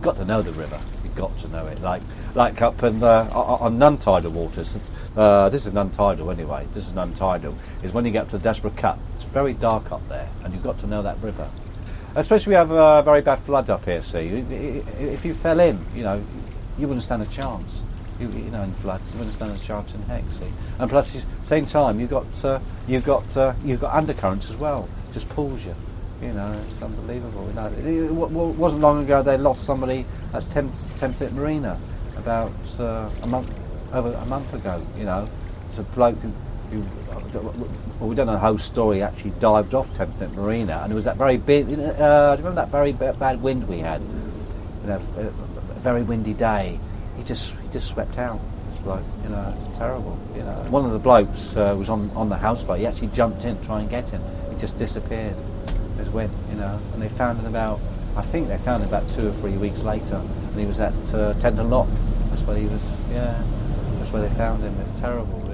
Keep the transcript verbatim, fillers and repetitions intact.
You've got to know the river. You've got to know it. Like like up in uh, on non-tidal waters. Uh, this is non-tidal anyway. This is non-tidal. Is when you get up to the Desborough Cut. It's very dark up there, and you've got to know that river. Especially we have a uh, very bad flood up here. See, if you fell in, you know, you wouldn't stand a chance. You, you know, in floods, you wouldn't stand a chance in heck. See, and plus, at the same time, you've got uh, you've got uh, you've got undercurrents as well. It just pulls you. You know, it's unbelievable. You know, it, it, it wasn't long ago they lost somebody at Thames Thameslink Marina about uh, a month over a month ago. You know, it's a bloke who. who well, we don't know the whole story. Actually, dived off Thameslink Marina, and it was that very big. Uh, do you remember that very b- bad wind we had? You know, a, a very windy day. He just he just swept out. This bloke, you know, it's terrible. You know, one of the blokes uh, was on on the houseboat. He actually jumped in to try and get him. He just disappeared. His wind, you know, and they found him about. I think they found him about two or three weeks later, and he was at uh, Tender Lock. That's where he was. Yeah, that's where they found him. It's terrible.